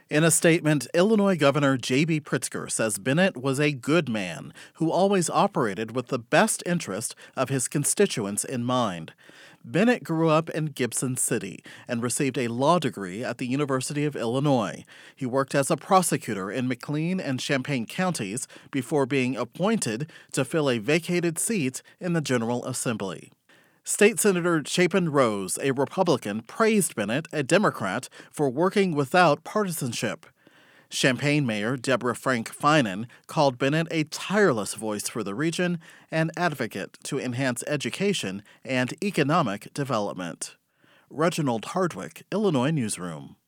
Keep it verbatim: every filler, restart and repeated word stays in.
In a statement, Illinois Governor J B. Pritzker says Bennett was a good man who always operated with the best interest of his constituents in mind. Bennett grew up in Gibson City and received a law degree at the University of Illinois. He worked as a prosecutor in McLean and Champaign counties before being appointed to fill a vacated seat in the General Assembly. State Senator Chapin Rose, a Republican, praised Bennett, a Democrat, for working without partisanship. Champaign Mayor Deborah Frank Finan called Bennett a tireless voice for the region and advocate to enhance education and economic development. Reginald Hardwick, Illinois Newsroom.